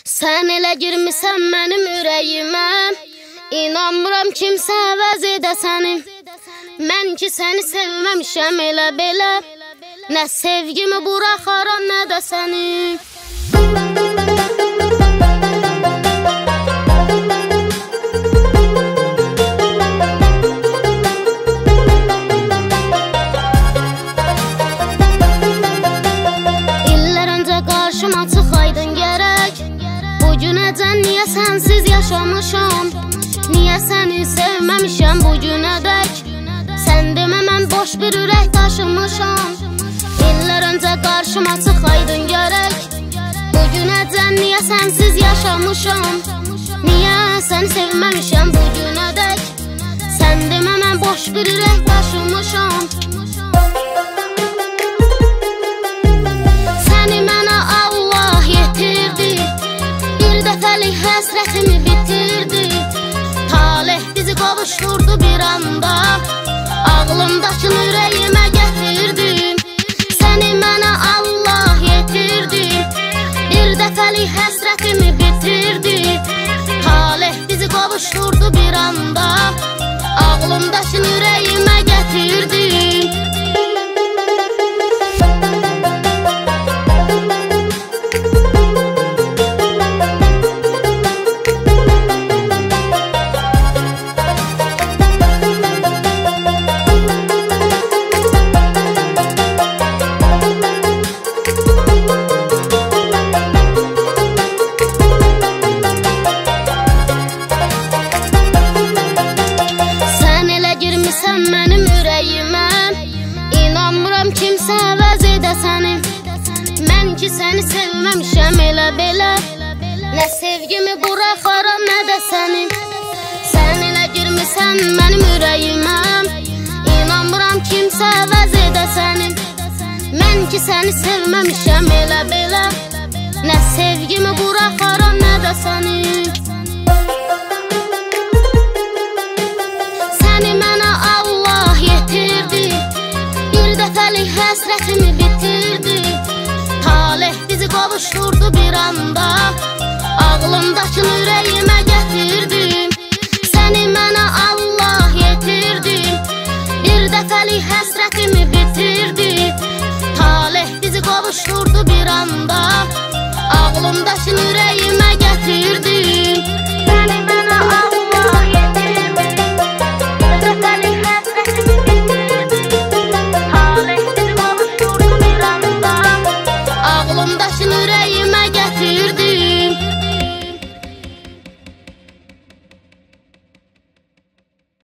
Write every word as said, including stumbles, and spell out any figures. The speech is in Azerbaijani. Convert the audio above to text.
Sən elə girmisən mənim ürəyimə, İnanmıram kimsə əvəz edə səni. Mən ki səni sevməmişəm elə belə, nə sevgimi buraxaram, nə də səni. İllər öncə qarşıma çıxaydın gərək, bugünəcən niyə sənsiz yaşamışam? Niyə səni sevməmişəm bugünədək? Sən demə mən boş bir ürək daşımışam. İllər öncə qarşıma çıxaydın gərək, bugünəcən niyə sənsiz yaşamışam? Niyə səni sevməmişəm bugünədək? Sən demə mən boş bir ürək daşımışam. Səni mənə Allah yetirdi, bir dəfəlik həsrətimi bitirdi. Talih bizi qovuşturdu bir anda, ağlımdakını ürəyimə gətirdim. Səni mənə Allah yetirdi, bir dəfəlik həsrətimi bitirdi. Talih bizi qovuşturdu bir anda, ağlımdakını ürəyimə gətirdim. Sən mənim ürəyimə, İnanmıram kimsə əvəz edə səni. Mən ki səni sevməmişəm elə belə, nə sevgimi buraxaram, nə də səni. Sən elə girmisən mənim ürəyimə, İnanmıram kimsə əvəz edə səni. Mən ki səni sevməmişəm elə belə, nə sevgimi buraxaram, nə də səni. Həsrətimi bitirdi, talih bizi qovuşturdu bir anda,